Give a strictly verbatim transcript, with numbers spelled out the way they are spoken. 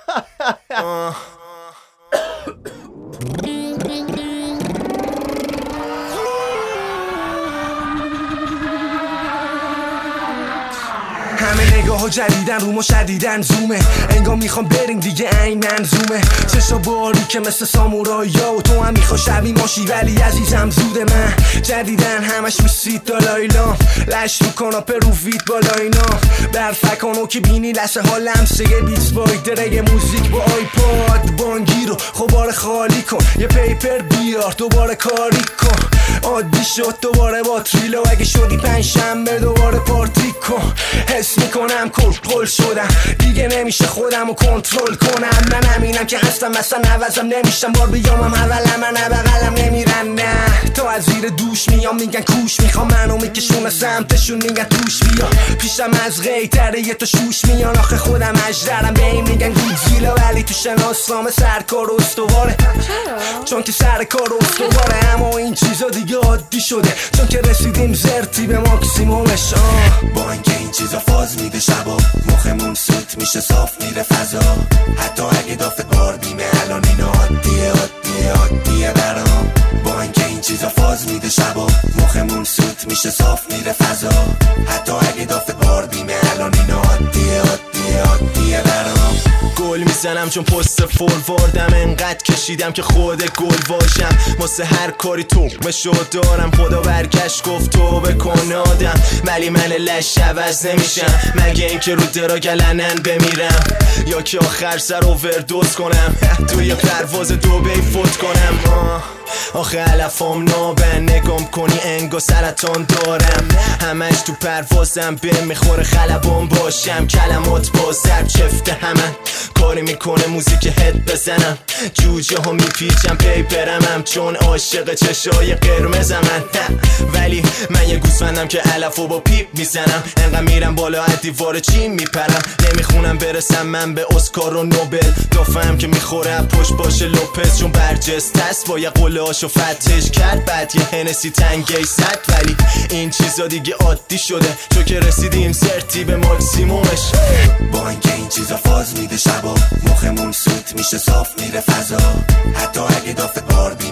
همه نگاه ها جدیدن رو ما شدیدن زومه، انگار میخوام بریم دیگه این منظومه. چشا باری که مثل سامورایی ها و تو هم میخوای شبی ماشی، ولی عزیزم زوده. من جدیدن همش میسید دالایلام، لش رو کاناپه رو وید بالا اینا، برفکانو که بینی لسه ها لمسه بیتس وایدره موزیک با آیپاد بانگی رو خوباره خالی کن، یه پیپر بیار دوباره کاری کن. عادی شد دوباره با تریلو، اگه شدی پنج شنبه دوباره پارتی کن. حس میکنم کل کل شدم دیگه نمیشه خودم رو کنترل کنم. من همینم که هستم مثلا عوضم نمیشم، بار بیامم اولم من بغلم نمیرن. نه تا از زیر دوش میام میگن کوش، میخوام منو میکشونه سمتشون میگن توش بیا. پیشم از غیتره یه تا شوش میان، آخه خودم اجدرم به این میگن گودزیلا، ولی تو شناسنامه سرکار و استواره. چون که سر کار استواره، اما این چیزا دیگه عادی شده چون که رسیدیم زرتی به ماکسیمومش. با اینکه این چیزا فاز میده شبا، مخمون سوت میشه صاف میره فضا. حتی اگه دافت بار بیمه الان این عادیه عادیه عادیه برام. با اینکه این چیزا فاز میده شبا، مخمون سوت میشه صاف میره فضا. حتی اگه دافت بار بیمه الان این عادیه عادیه عادیه برام. گل میزنم چون پست فورواردم، انقدر کشیدم که خود گل باشم. واسه هر کاری تومشو دارم، خدا برگشت گفت تو بکن آدم، ولی من لش عوض نمیشم. مگه اینکه رو درا گلنن بمیرم، یا که آخر سر اووردوز کنم توی پرواز دبی فوت کنم. آخه علفام نابن، نگام کنی انگا سرطان دارم. همش تو پروازم به میخوره خلبان باشم، کلمات با ضرب چفته همه کاری میکنه موزیک هد بزنم. جوجه ها میپیچم پی برمم چون عاشق چشای قرمزم من. ولی من یه گوسفندم که علفو با پیپ میزنم، انقدر میرم بالا از دیوار چین میپرم. نمیخونم برسم من به اسکار و نوبل، دافم که میخوره پشت باشه لوپز چون برجسته است. با یه قله هاشو فتش کرد بعد یه هنسی تنگی ست، ولی این چیزا دیگه عادی شده چون که رسیدیم زرتی به ماکسیمومش. با اینکه این چیزا فاز میده شبا، مخمون سوت میشه صاف میره فضا. حتی اگه دافت بار